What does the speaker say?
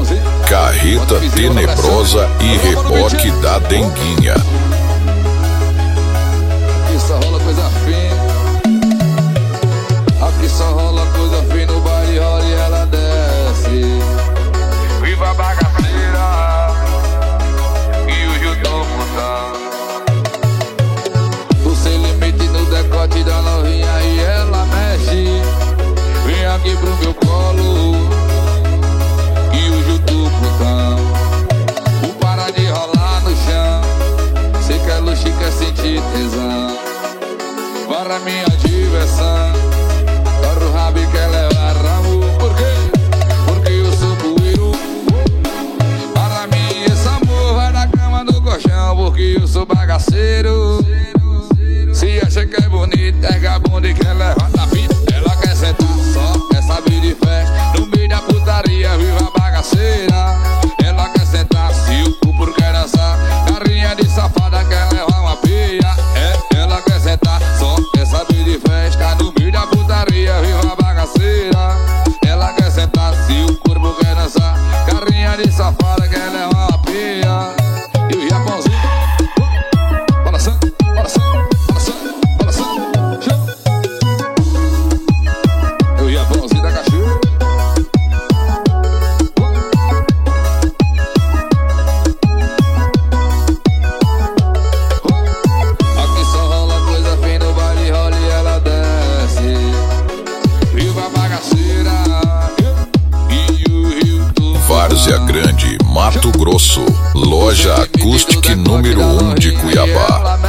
Carreta tenebrosa e reboque da Denguinha. Aqui só rola coisa fina. Aqui só rola coisa fina. O baile rola e ela desce. Viva a bagaceira e o Jutão puta. O sem limite no decote da novinha e ela mexe. Vem aqui pro meu colo e o Jutão putão. O para de rolar no chão. Sei que é luxo e quer sentir tesão. Para minha diversão. Para o rabo e quer levar ramo. Por quê? Porque eu sou bueiro. Para mim esse amor vai da cama no colchão. Porque eu sou bagaceiro. Se acha que é bonito, pega a bunda e quer levar na vida. Ela quer sentar só, quer saber de festa. No meio da putaria, viva a bagaceira. Ela quer sentar se o cu quer dançar. Carinha de safada quer levar uma peia. Ela quer sentar só, quer saber de festa. No meio da putaria, viva a bagaceira. Ela quer sentar se o corpo quer dançar. Carinha de safada quer levar uma peia. E o Japãozinho balançando, balançando, balançando, balançando, chama. E o Japãozinho da cachoeira. Aqui só rola coisa fina, o baile rola e ela desce. Viva a bagaceira e o Rio do Várzea Grande, Mato Grosso. Loja Acoustic número 1 de Cuiabá.